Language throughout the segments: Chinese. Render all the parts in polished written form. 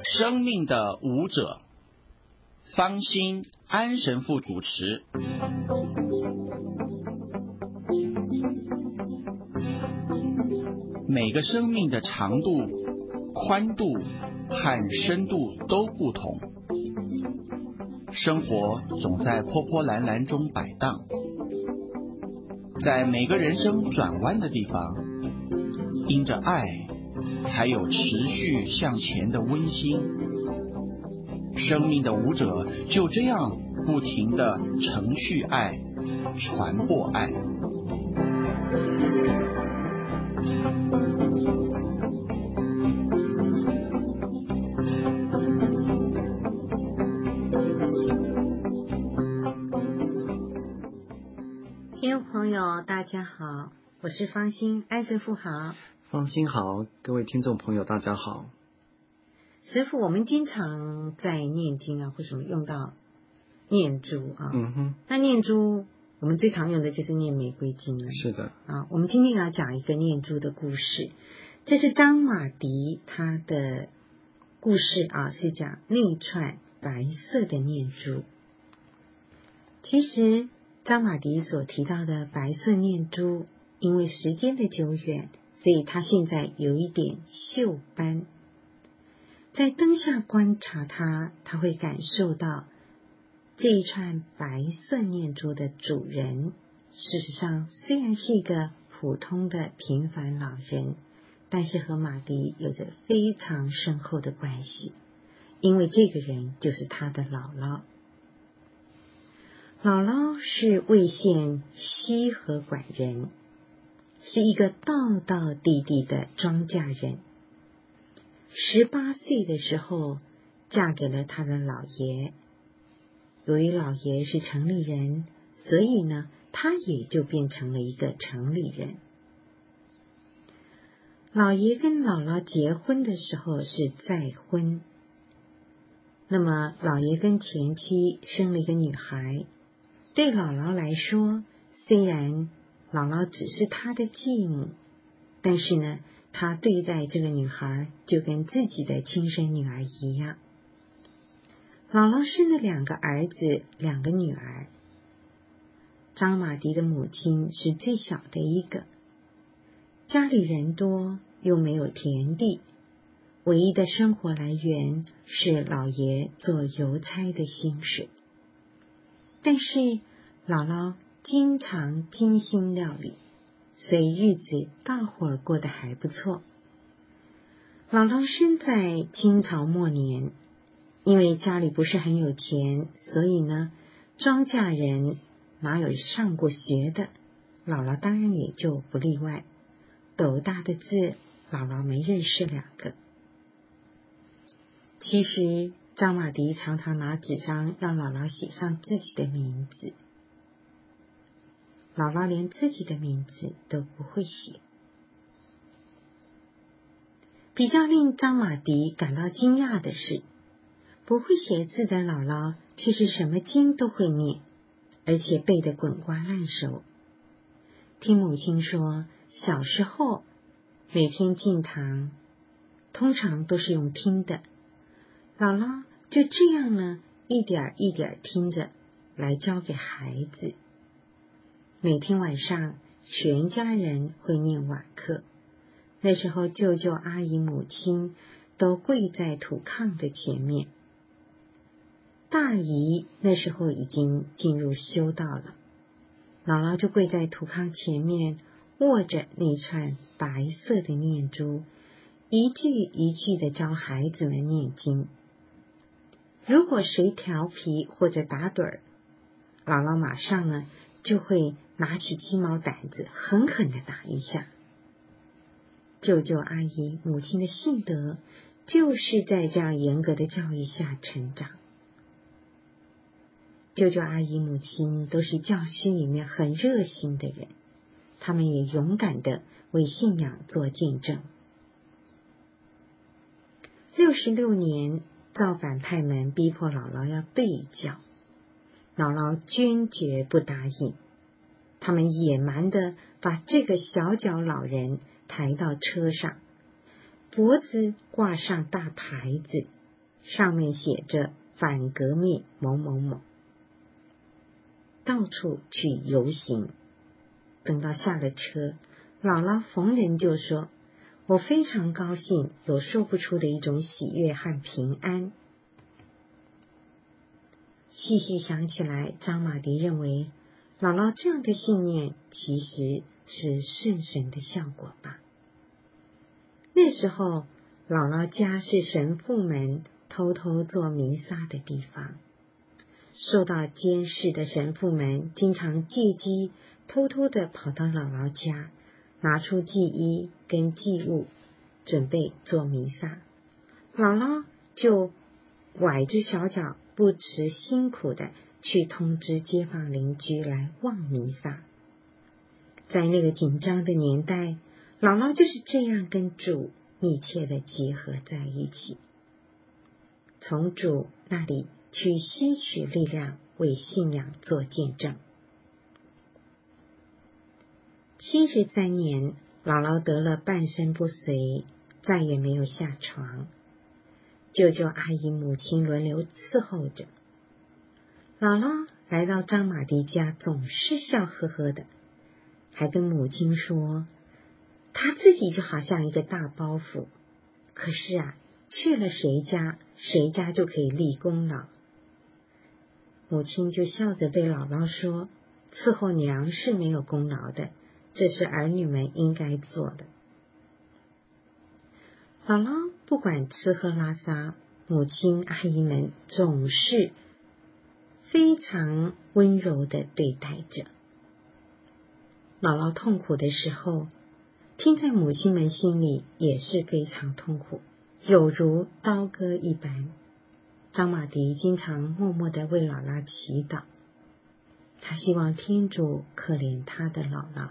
生命的舞者，方心安神父主持。每个生命的长度、宽度和深度都不同，生活总在波波澜澜中摆荡，在每个人生转弯的地方，因着爱，才有持续向前的温馨。生命的舞者就这样不停地承续爱，传播爱。 听众朋友大家好，我是方心安神父好。 方心好，各位听众朋友大家好。 神父，我们经常在念经啊，或什么用到念珠啊。那念珠我们最常用的就是念玫瑰经了。 是的啊，我们今天要讲一个念珠的故事。这是张马迪他的故事啊，是讲那串白色的念珠。其实张马迪所提到的白色念珠，因为时间的久远，所以它现在有一点锈斑。在灯下观察它，他会感受到这一串白色念珠的主人，事实上虽然是一个普通的平凡老人，但是和马迪有着非常深厚的关系，因为这个人就是他的姥姥。姥姥是魏县西河管人，是一个道道地地的庄稼人。18岁的时候嫁给了他的老爷，由于老爷是城里人，所以呢，他也就变成了一个城里人。老爷跟姥姥结婚的时候是再婚，那么老爷跟前妻生了一个女孩。对姥姥来说，虽然姥姥只是她的继母，但是呢，她对待这个女孩就跟自己的亲生女儿一样。姥姥生了2个儿子，2个女儿。张马迪的母亲是最小的一个，家里人多又没有田地，唯一的生活来源是老爷做邮差的薪水。但是姥姥经常精心料理，所以日子大伙儿过得还不错。姥姥生在清朝末年，因为家里不是很有钱，所以呢，庄稼人哪有上过学的，姥姥当然也就不例外。斗大的字，姥姥没认识2个。其实张马迪常常拿纸张让姥姥写上自己的名字，姥姥连自己的名字都不会写。比较令张马迪感到惊讶的是，不会写字的姥姥却是什么经都会念，而且背得滚瓜烂熟。听母亲说，小时候每天进堂通常都是用听的，姥姥就这样呢，一点一点听着来教给孩子。每天晚上全家人会念晚课，那时候舅舅阿姨母亲都跪在土炕的前面。大姨那时候已经进入修道了，姥姥就跪在土炕前面，握着那串白色的念珠，一句一句的教孩子们念经。如果谁调皮或者打盹儿，姥姥马上呢就会拿起鸡毛掸子狠狠地打一下。舅舅阿姨母亲的性德就是在这样严格的教育下成长。舅舅阿姨母亲都是教区里面很热心的人，他们也勇敢地为信仰做见证。66年，造反派们逼迫姥姥要背教，姥姥坚决不答应。他们野蛮地把这个小脚老人抬到车上，脖子挂上大牌子， 上面写着反革命某某某，到处去游行。等到下了车，姥姥逢人就说：我非常高兴，有说不出的一种喜悦和平安。细细想起来，张马迪认为姥姥这样的信念其实是圣神的效果吧。那时候姥姥家是神父们偷偷做弥撒的地方，受到监视的神父们经常借机偷偷地跑到姥姥家，拿出祭衣跟祭物，准备做弥撒。姥姥就崴着小脚，不辞辛苦地去通知街坊邻居来望弥撒。在那个紧张的年代，姥姥就是这样跟主密切地结合在一起，从主那里去吸取力量，为信仰做见证。73年，姥姥得了半身不遂，再也没有下床，舅舅阿姨母亲轮流伺候着。姥姥来到张马迪家，总是笑呵呵的，还跟母亲说她自己就好像一个大包袱，可是去了谁家，谁家就可以立功劳。母亲就笑着对姥姥说，伺候娘是没有功劳的，这是儿女们应该做的。姥姥不管吃喝拉撒，母亲阿姨们总是非常温柔地对待着。姥姥痛苦的时候，听在母亲们心里也是非常痛苦，有如刀割一般。张马迪经常默默地为姥姥祈祷，他希望天主可怜他的姥姥。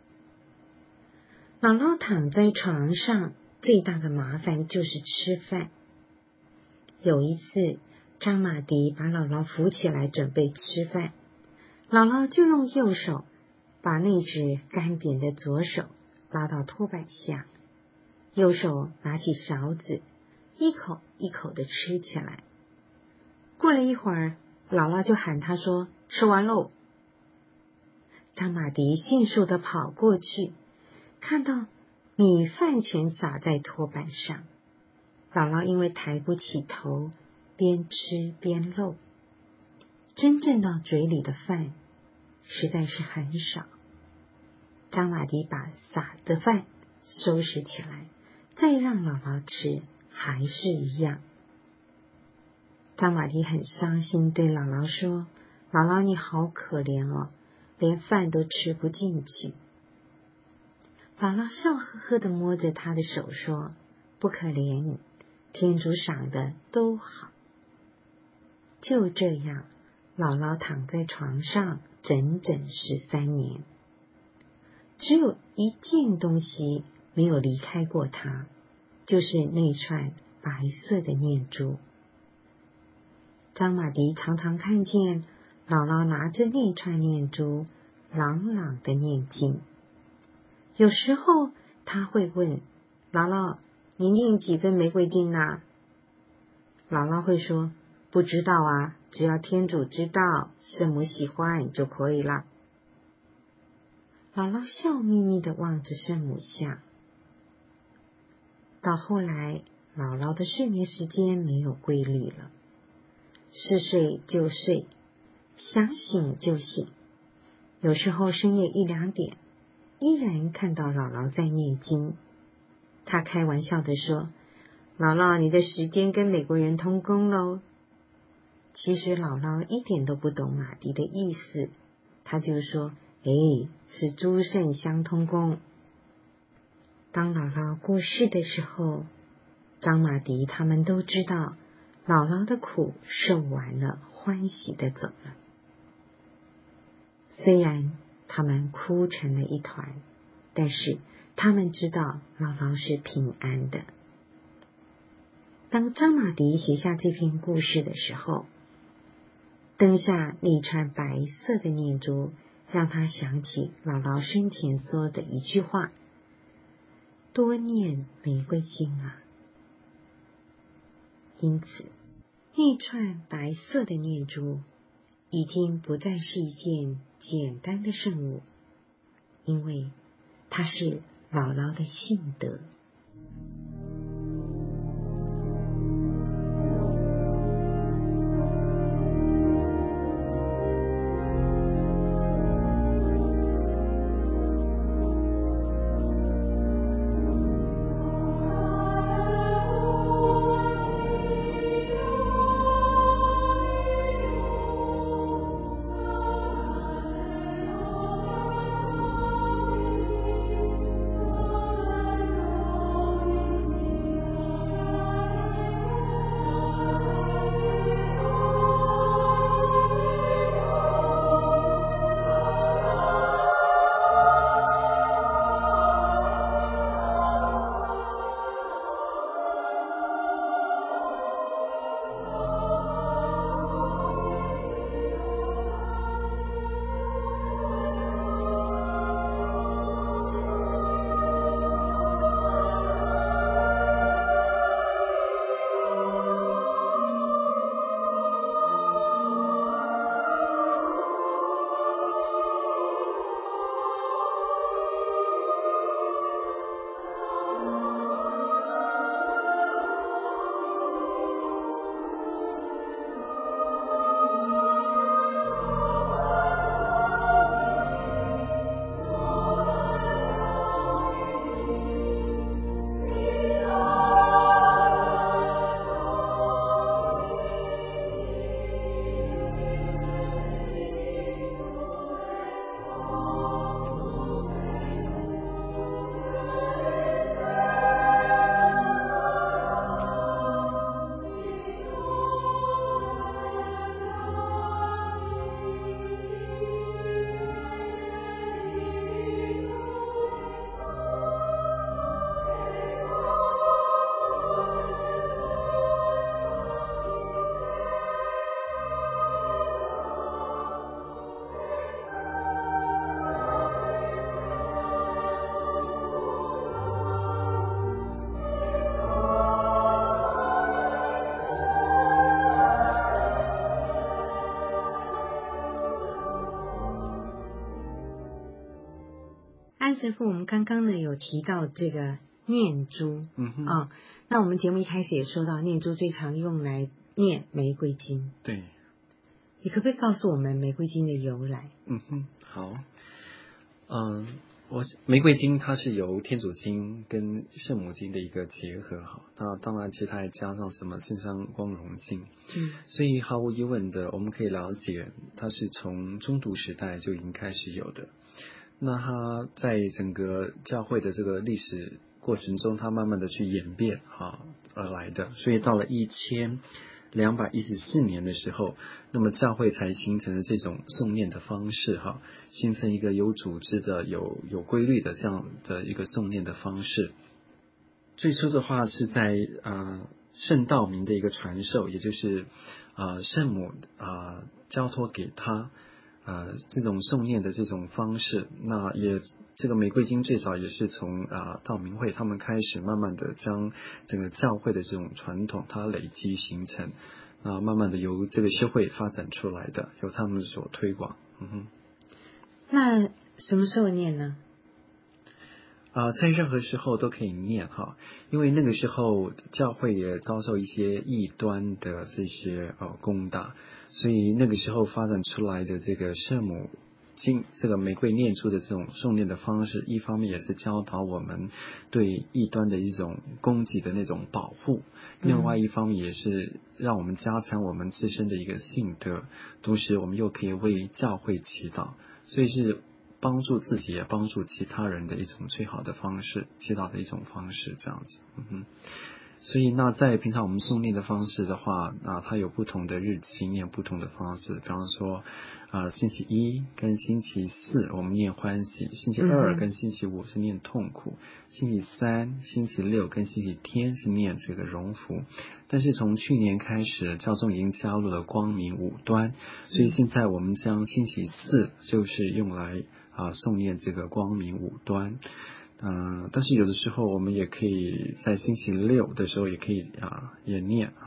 姥姥躺在床上，最大的麻烦就是吃饭。有一次，张马迪把姥姥扶起来准备吃饭，姥姥就用右手把那只干瘪的左手拉到托板下，右手拿起勺子，一口一口地吃起来。过了一会儿，姥姥就喊他说：吃完喽。张马迪迅速地跑过去，看到米饭全洒在托板上，姥姥因为抬不起头，边吃边漏，真正到嘴里的饭实在是很少。张马迪把洒的饭收拾起来，再让姥姥吃，还是一样。张马迪很伤心，对姥姥说：姥姥你好可怜哦，连饭都吃不进去。姥姥笑呵呵地摸着他的手说：不可怜，天主赏的都好。就这样，姥姥躺在床上整整13年，只有一件东西没有离开过她，就是那串白色的念珠。张马迪常常看见姥姥拿着那串念珠朗朗的念经。有时候他会问姥姥：你念几分玫瑰经啊？姥姥会说：不知道啊，只要天主知道，圣母喜欢就可以了。姥姥笑眯眯地望着圣母像。到后来，姥姥的睡眠时间没有规律了，是睡就睡，想醒就醒，有时候深夜1、2点，依然看到姥姥在念经。他开玩笑地说：姥姥，你的时间跟美国人通工喽。其实姥姥一点都不懂马迪的意思，他就说：是诸圣相通工。当姥姥过世的时候，张马迪他们都知道姥姥的苦受完了，欢喜地走了。虽然他们哭成了一团，但是他们知道姥姥是平安的。当张马迪写下这篇故事的时候，灯下那串白色的念珠让他想起姥姥生前说的一句话：多念玫瑰经啊。因此那串白色的念珠已经不再是一件简单的圣物，因为它是姥姥的信德。安神父，我们刚刚呢有提到这个念珠，那我们节目一开始也说到，念珠最常用来念玫瑰经。 对， 你可不可以告诉我们玫瑰经的由来？ 好，玫瑰经它是由天主经跟圣母经的一个结合，好，那当然其实它还加上什么圣三光荣经，所以毫无疑问的，我们可以了解它是从中途时代就已经开始有的。那它在整个教会的这个历史过程中，它慢慢的去演变而来的，所以到了1214年的时候，那么教会才形成了这种诵念的方式形成一个有组织的、有规律的这样的一个诵念的方式。最初的话是在圣道明的一个传授，也就是圣母交托给他这种诵念的这种方式。那也这个玫瑰经最早也是从道明会他们开始慢慢的将整个教会的这种传统它累积形成，慢慢的由这个修会发展出来的，由他们所推广。 那什么时候念呢？ 在任何时候都可以念因为那个时候教会也遭受一些异端的这些攻打，所以那个时候发展出来的这个圣母经，这个玫瑰念珠的这种诵念的方式，一方面也是教导我们对异端的一种攻击的那种保护，另外一方面也是让我们加强我们自身的一个信德，同时我们又可以为教会祈祷，所以是帮助自己也帮助其他人的一种最好的方式，祈祷的一种方式这样子。所以那在平常我们诵念的方式的话，它有不同的日期念不同的方式，比方说星期一跟星期四我们念欢喜，星期二跟星期五是念痛苦，星期三星期六跟星期天是念这个荣福。但是从去年开始教宗已经加入了光明五端，所以现在我们将星期四就是用来诵念这个光明五端。但是有的时候我们也可以在星期六的时候也可以也念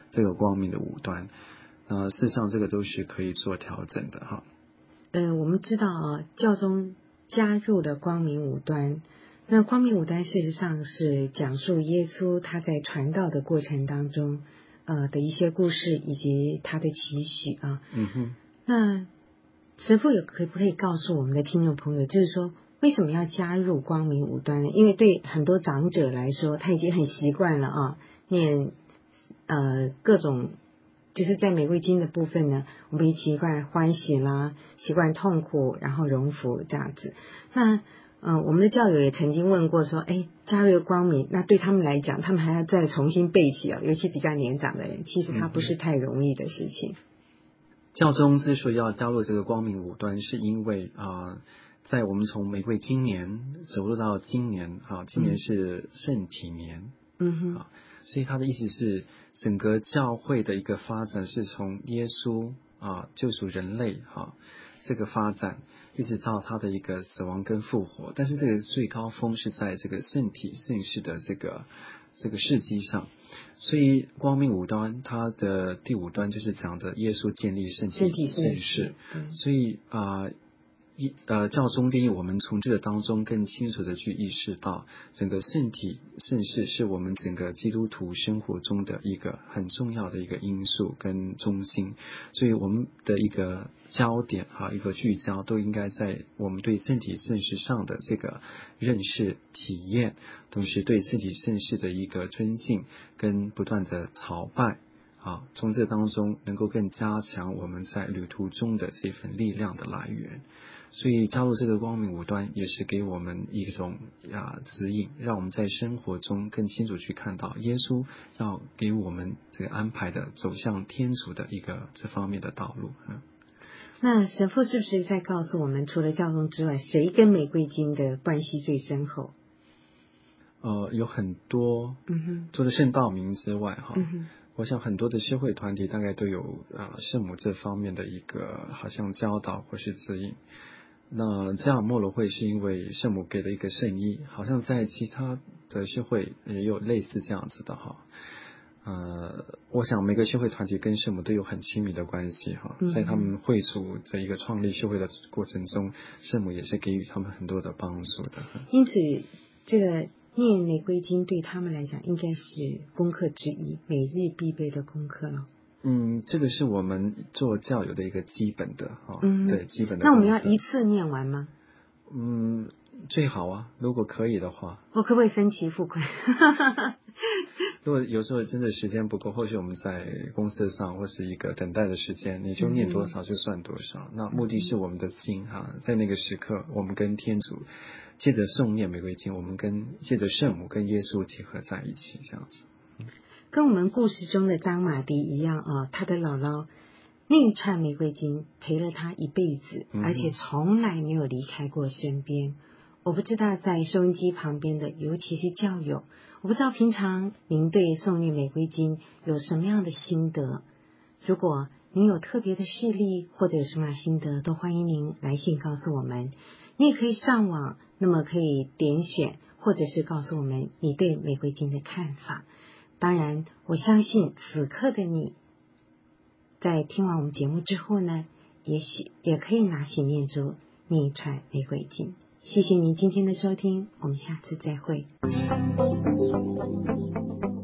这个光明的五端。事实上这个都是可以做调整的哈。 我们知道教宗加入了光明五端，那光明五端事实上是讲述耶稣他在传道的过程当中的一些故事以及他的期许啊。那神父可不可以告诉我们的听众朋友，就是说为什么要加入光明五端呢？因为对很多长者来说，他已经很习惯了念各种，就是在玫瑰经的部分呢，我们习惯欢喜啦，习惯痛苦，然后荣福这样子。那我们的教友也曾经问过说，加入光明，那对他们来讲，他们还要再重新背起尤其比较年长的人，其实它不是太容易的事情。 教宗之所以要加入这个光明五端，是因为在我们从玫瑰今年走入到今年今年是圣体年，所以他的意思是整个教会的一个发展是从耶稣救赎人类这个发展，一直到他的一个死亡跟复活，但是这个最高峰是在这个圣体圣事的这个事迹上。所以光明五端它的第五端就是讲的耶稣建立圣体圣事，所以教宗建议我们从这个当中更清楚的去意识到，整个圣体圣事是我们整个基督徒生活中的一个很重要的一个因素跟中心，所以我们的一个焦点一个聚焦都应该在我们对圣体圣事上的这个认识体验，同时对圣体圣事的一个尊敬跟不断的朝拜从这当中能够更加强我们在旅途中的这份力量的来源。所以加入这个光明五端也是给我们一种指引，让我们在生活中更清楚去看到耶稣要给我们这个安排的走向天主的一个这方面的道路。 那神父是不是在告诉我们，除了教宗之外，谁跟玫瑰经的关系最深厚？ 有很多，除了圣道明之外我想很多的社会团体大概都有圣母这方面的一个好像教导或是指引。那加尔默罗会是因为圣母给了一个圣衣，好像在其他的社会也有类似这样子的我想每个社会团体跟圣母都有很亲密的关系在他们会主的一个创立社会的过程中，圣母也是给予他们很多的帮助的。 因此这个念玫瑰经对他们来讲应该是功课之一，每日必备的功课了。 这个是我们做教友的一个基本的对，基本的。 那我们要一次念完吗？ 最好如果可以的话。 我可不可以分期付款？ 如果有时候真的时间不够，或许我们在公司上或是一个等待的时间，你就念多少就算多少。那目的是我们的心在那个时刻，我们跟天主借着诵念玫瑰经，我们借着圣母跟耶稣结合在一起，这样子。 跟我们故事中的张马迪一样他的姥姥那一串玫瑰经陪了他一辈子，而且从来没有离开过身边。我不知道在收音机旁边的，尤其是教友，我不知道平常您对诵念玫瑰经有什么样的心得。如果您有特别的事例或者有什么心得，都欢迎您来信告诉我们。你也可以上网，那么可以点选或者是告诉我们你对玫瑰经的看法。当然我相信此刻的你在听完我们节目之后呢，也许也可以拿起念珠念一串玫瑰经。谢谢您今天的收听，我们下次再会。